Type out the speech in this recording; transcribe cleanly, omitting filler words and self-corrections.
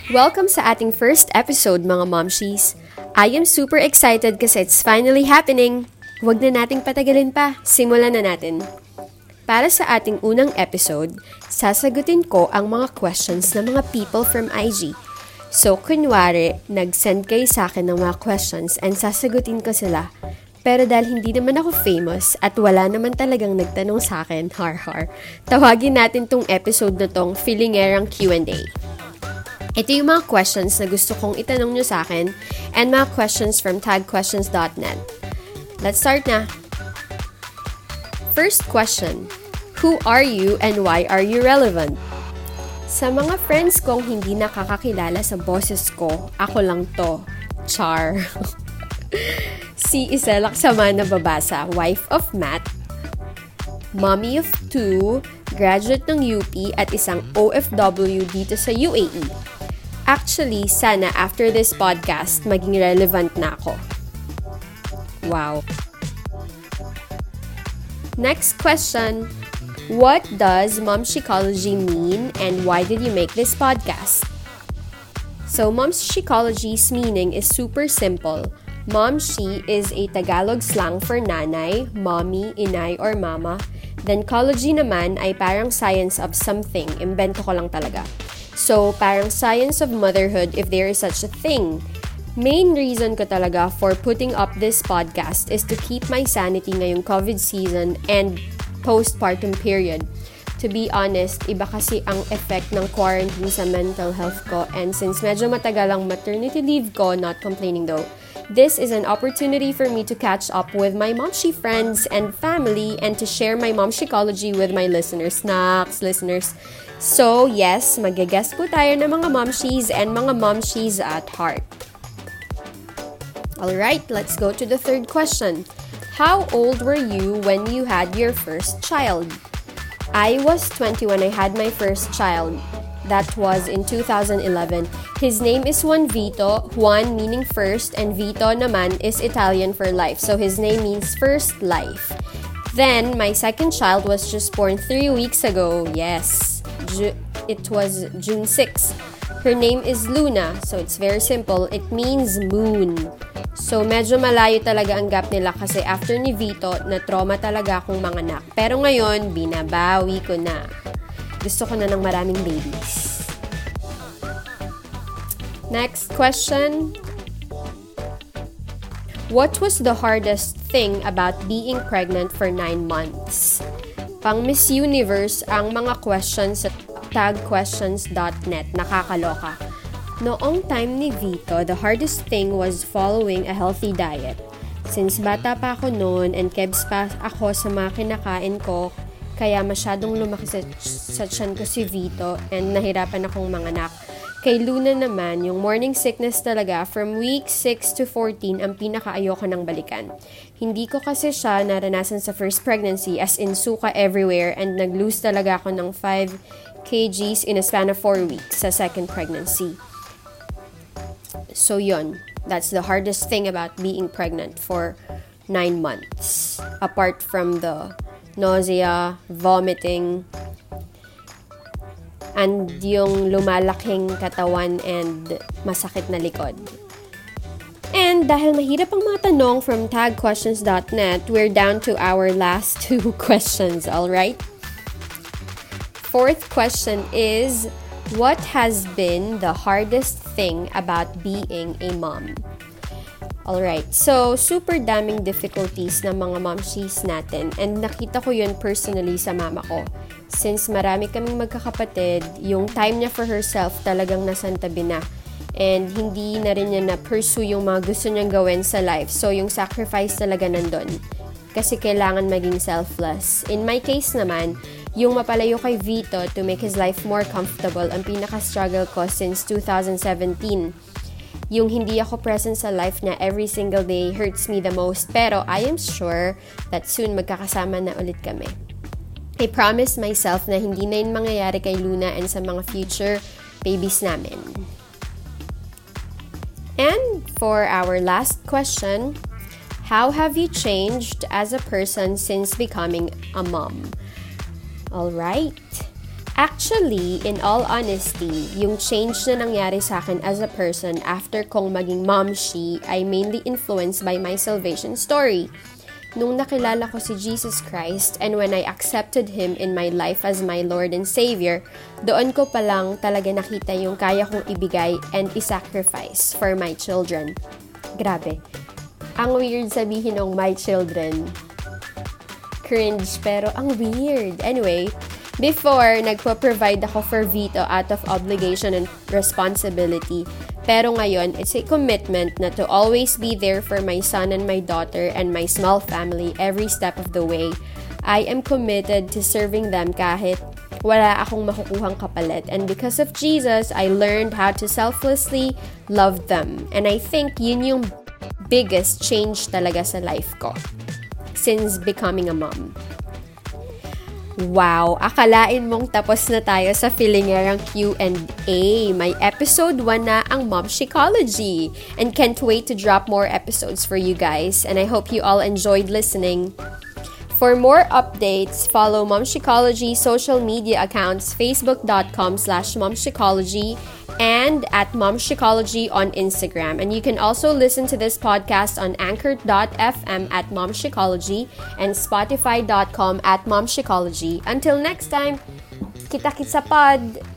Welcome sa ating first episode, mga momshies. I am super excited kasi it's finally happening. Huwag na nating patagalin pa. Simulan na natin. Para sa ating unang episode, sasagutin ko ang mga questions ng mga people from IG. So, kunwari, nag-send kayo sa akin ng mga questions and sasagutin ko sila. Pero dahil hindi naman ako famous at wala naman talagang nagtanong sa akin, tawagin natin tong episode na tong Feelingerang Q&A. Ito yung mga questions na gusto kong itanong nyo sa akin and mga questions from tagquestions.net. Let's start na! First question, who are you and why are you relevant? Sa mga friends kong hindi nakakakilala sa boses ko, ako lang to. Char. Si Iselak Sama na babasa, wife of Matt, mommy of 2, graduate ng UP at isang OFW dito sa UAE. Actually, sana after this podcast, maging relevant na ako. Wow. Next question. What does Momshicology mean and why did you make this podcast? So, Momshicology's meaning is super simple. Momshi is a Tagalog slang for nanay, mommy, inay, or mama. Then, Cology naman ay parang science of something. Imbento ko lang talaga. So, parang science of motherhood if there is such a thing. Main reason ko talaga for putting up this podcast is to keep my sanity ngayong COVID season and postpartum period. To be honest, iba kasi ang effect ng quarantine sa mental health ko, and since medyo matagal ang maternity leave ko, not complaining though, this is an opportunity for me to catch up with my momshi friends and family and to share my momshicology with my listeners. So, yes, mag-guest po tayo ng mga momshies and mga momshies at heart. Alright, let's go to the third question. How old were you when you had your first child? I was 20 when I had my first child. That was in 2011. His name is Juan Vito, Juan meaning first, and Vito naman is Italian for life. So his name means first life. Then, my second child was just born 3 weeks ago. Yes, it was June 6. Her name is Luna, so it's very simple. It means moon. So, medyo malayo talaga ang gap nila kasi after ni Vito, na-trauma talaga akong manganak. Pero ngayon, binabawi ko na. Gusto ko na ng maraming babies. Next question. What was the hardest thing about being pregnant for 9 months? Pang Miss Universe ang mga questions sa tagquestions.net. Nakakaloka. Noong time ni Vito, the hardest thing was following a healthy diet. Since bata pa ako noon and kebs pa ako sa mga kinakain ko, kaya masyadong lumaki sa tiyan ko si Vito and nahirapan akong manganak. Kay Luna naman, yung morning sickness talaga from week 6 to 14 ang pinakaayoko ng balikan. Hindi ko kasi siya naranasan sa first pregnancy as in suka everywhere and nag-lose talaga ako ng 5 kgs in a span of 4 weeks sa second pregnancy. So yun, that's the hardest thing about being pregnant for 9 months. Apart from the nausea, vomiting, and yung lumalaking katawan and masakit na likod. And dahil mahirap ang mga tanong from tagquestions.net, we're down to our last 2 questions, alright? Fourth question is, what has been the hardest thing about being a mom? Alright, so super daming difficulties ng mga momshies natin and nakita ko yun personally sa mama ko. Since marami kaming magkakapatid, yung time niya for herself talagang nasantabi na. And hindi na rin niya na-pursue yung mga gusto niyang gawin sa life. So yung sacrifice talaga nandun. Kasi kailangan maging selfless. In my case naman, yung mapalayo kay Vito to make his life more comfortable ang pinaka-struggle ko since 2017. Yung hindi ako present sa life niya every single day hurts me the most, pero I am sure that soon magkakasama na ulit kami. I promised myself na hindi na yun mangyayari kay Luna and sa mga future babies namin. And for our last question, how have you changed as a person since becoming a mom? Alright. Actually, in all honesty, yung change na nangyari sa akin as a person after kong maging momshi ay mainly influenced by my salvation story. Nung nakilala ko si Jesus Christ and when I accepted Him in my life as my Lord and Savior, doon ko palang talaga nakita yung kaya kong ibigay and isacrifice for my children. Grabe. Ang weird sabihin ng my children. Cringe, pero ang weird. Anyway, before, nagpo-provide ako for Vito out of obligation and responsibility. Pero ngayon, it's a commitment na to always be there for my son and my daughter and my small family every step of the way. I am committed to serving them kahit wala akong makukuhang kapalit. And because of Jesus, I learned how to selflessly love them. And I think yun yung biggest change talaga sa life ko since becoming a mom. Wow! Akalain mong tapos na tayo sa Filingerang Q&A. May episode 1 na ang Momshicology. And can't wait to drop more episodes for you guys. And I hope you all enjoyed listening. For more updates, follow Momshicology social media accounts, facebook.com/momshicology and at Momshicology on Instagram. And you can also listen to this podcast on anchor.fm at Momshicology and spotify.com at Momshicology. Until next time, kita-kits sa pod!